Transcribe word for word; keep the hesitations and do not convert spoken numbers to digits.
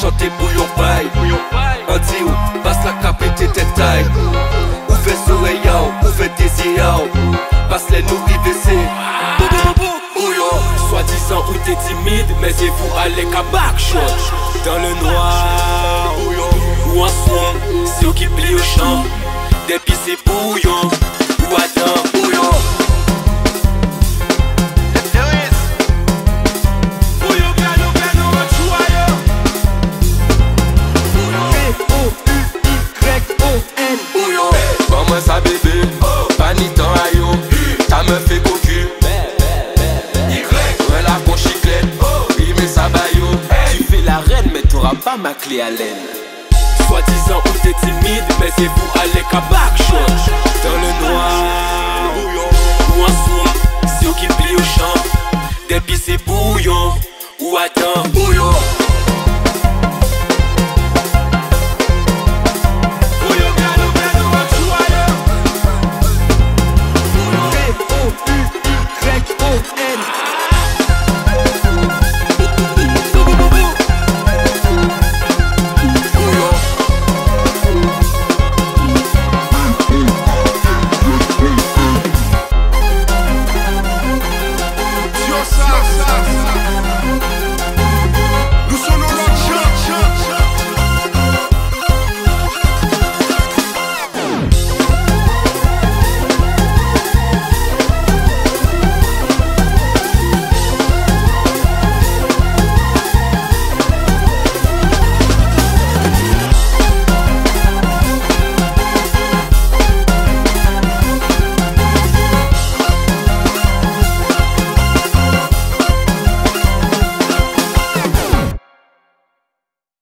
chanter bouillon paille. Anti ou passe la cape et tes têtes taille. Ou fait soleil ou fait désir. Passe les nourris V C. Bouillon. Soi-disant ou t'es timide, mais c'est vous allez qu'à backshot. Dans le noir ou en son, c'est eux qui plient au champ. Depuis c'est bouillon ou Adam. Bouillon. Ça bébé, pas ni temps à yo. T'as me fait cocu. Y, ouais la bon chiclette. Il met sa bayo. Tu fais la reine mais t'auras pas ma clé à laine. Soi-disant ou t'es timide, mais c'est vous allez qu'à backshot. Dans le noir ou en sourd, c'est eux qui plient au champ. Depuis c'est bouillon ou attends. Bouillon.